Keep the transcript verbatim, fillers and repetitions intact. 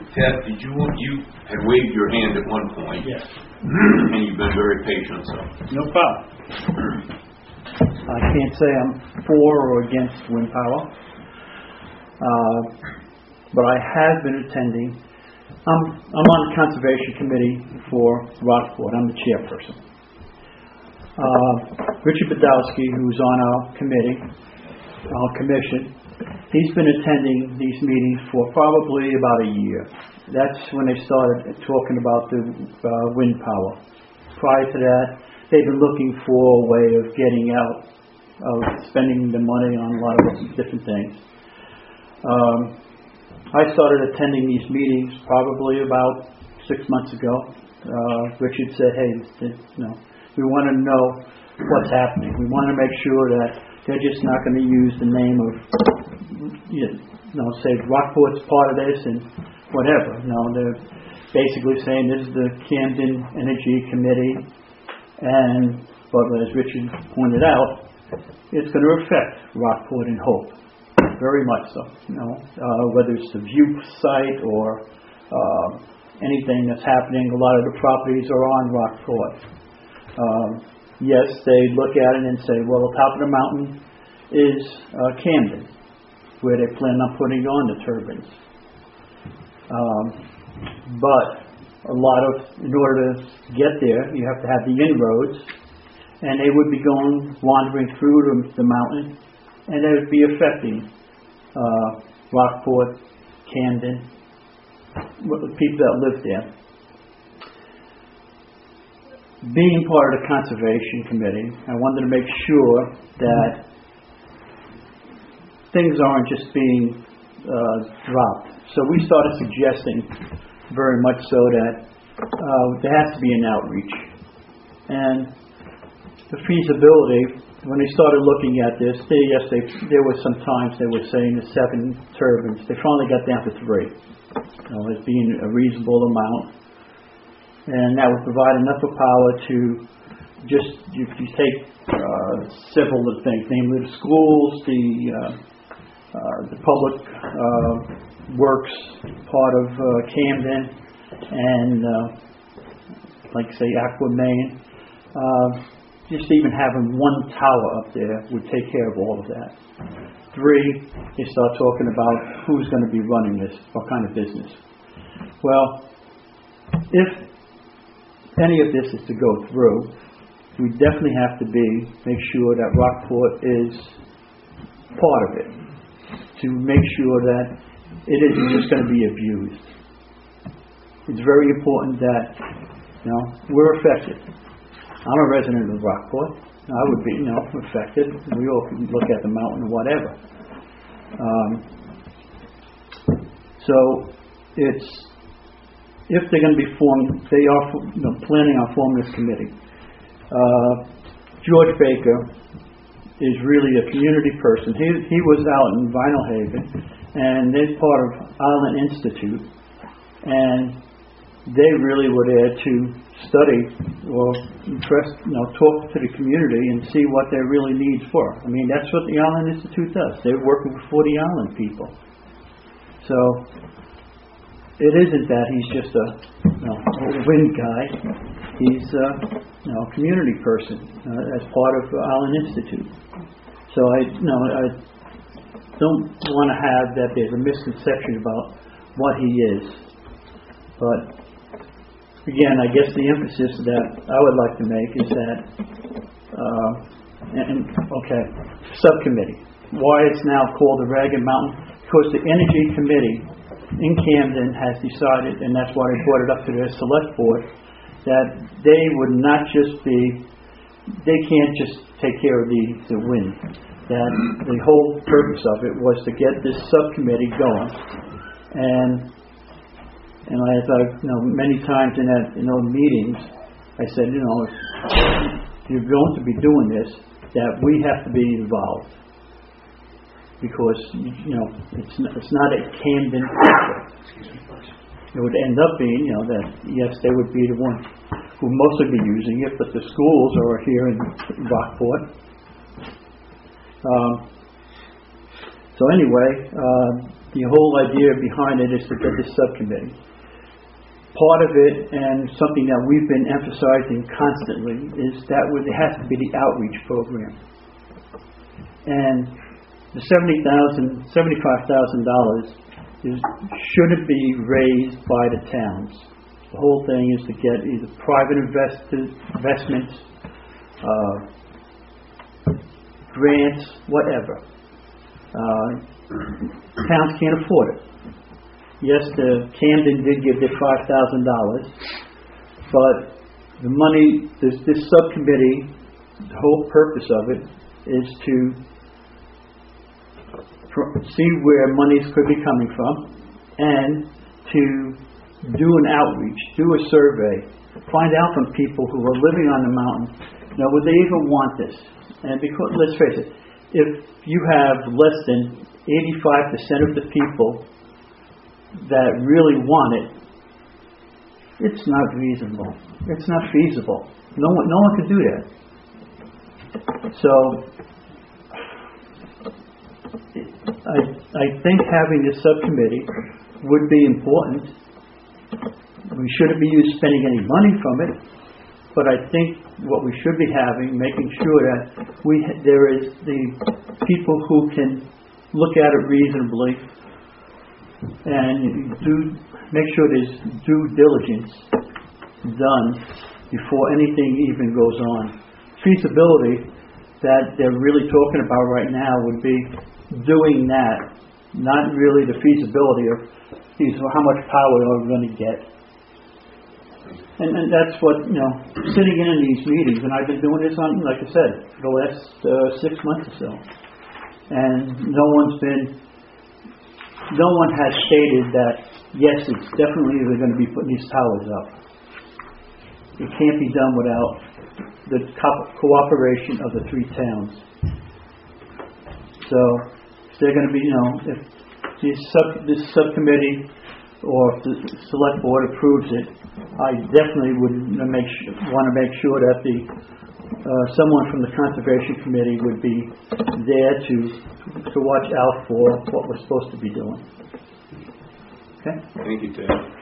Ted, did you you had waved your hand at one point? Yes. And you've been very patient, so. No problem. I can't say I'm for or against wind power, uh, but I have been attending. I'm, I'm on the Conservation Committee for Rockport. I'm the chairperson. Uh, Richard Badowski, who's on our committee, our commission, he's been attending these meetings for probably about a year. That's when they started talking about the uh, wind power. Prior to that, they've been looking for a way of getting out of spending the money on a lot of different things. Um, I started attending these meetings probably about six months ago. Uh, Richard said, hey, you know, we want to know what's happening. We want to make sure that they're just not going to use the name of, you know, say Rockport's part of this and whatever. No, they're basically saying this is the Camden Energy Committee, and but as Richard pointed out, it's going to affect Rockport and Hope very much so. You know, uh, whether it's the view site or uh, anything that's happening, a lot of the properties are on Rockport. Um, yes, they look at it and say, well, the top of the mountain is uh, Camden, where they plan on putting on the turbines. Um, but a lot of, in order to get there, you have to have the inroads, and they would be going, wandering through the, the mountain, and they would be affecting uh, Rockport, Camden, the people that live there. Being part of the Conservation Committee, I wanted to make sure that things aren't just being uh, dropped. So we started suggesting very much so that uh, there has to be an outreach. And the feasibility, when they started looking at this, they, yes, they, there were some times they were saying the seven turbines. They finally got down to three, you know, as being a reasonable amount. And that would provide enough of power to just, you, you take uh, several of the things, namely the schools, the uh, uh, the public uh, works part of uh, Camden, and uh, like say Aqua Main. Uh, just even having one tower up there would take care of all of that. Three, they start talking about who's going to be running this, what kind of business. Well, if any of this is to go through, we definitely have to be make sure that Rockport is part of it, to make sure that it isn't just going to be abused. It's very important that, you know, we're affected. I'm a resident of Rockport. I would be, you know, affected. We all can look at the mountain or whatever. Um, so it's, if they're going to be formed, they are, you know, planning on forming this committee. Uh, George Baker is really a community person. He he was out in Vinyl Haven, and they're part of Island Institute, and they really were there to study or interest, you know, talk to the community and see what their really needs were. I mean, that's what the Island Institute does. They're working for the island people. So it isn't that he's just a, you know, old wind guy. He's a, you know, a community person uh, as part of uh, Island Institute. So I, you know, I don't want to have that there's a misconception about what he is. But again, I guess the emphasis that I would like to make is that, uh, and, okay, subcommittee. Why it's now called the Ragged Mountain? Because the Energy Committee in Camden has decided, and that's why they brought it up to their select board, that they would not just be, they can't just take care of the, the wind. That the whole purpose of it was to get this subcommittee going. And and as I, you know, many times in that in those meetings, I said, you know, if you're going to be doing this, that we have to be involved. Because, you know, it's not, it's not a Camden project. It would end up being, you know, that, yes, they would be the ones who would mostly be using it, but the schools are here in Rockport. Um, So anyway, uh, the whole idea behind it is to get this subcommittee. Part of it, and something that we've been emphasizing constantly, is that there has to be the outreach program. And the seventy thousand dollars, seventy-five thousand dollars is, shouldn't be raised by the towns. The whole thing is to get either private investors, investments, uh, grants, whatever. Uh, towns can't afford it. Yes, the Camden did give their five thousand dollars, but the money, this, this subcommittee, the whole purpose of it is to pr- see where monies could be coming from, and to do an outreach, do a survey, find out from people who are living on the mountain, you know, would they even want this? And because, let's face it, if you have less than eighty-five percent of the people that really want it, it's not reasonable. It's not feasible. No one, no one can do that. So, I, I think having this subcommittee would be important. We shouldn't be spending any money from it, but I think what we should be having, making sure that we there is the people who can look at it reasonably and do make sure there's due diligence done before anything even goes on. Feasibility that they're really talking about right now would be doing that, not really the feasibility of these, how much power are we going to get. And, and that's what, you know, sitting in these meetings, and I've been doing this on, like I said, for the last uh, six months or so. And no one's been, no one has stated that, yes, it's definitely they're going to be putting these towers up. It can't be done without the co- cooperation of the three towns. So, if they're going to be, you know, if this, sub, this subcommittee or if the select board approves it, I definitely would make sure, want to make sure that the uh, someone from the conservation committee would be there to to watch out for what we're supposed to be doing. Okay. Thank you, Ted.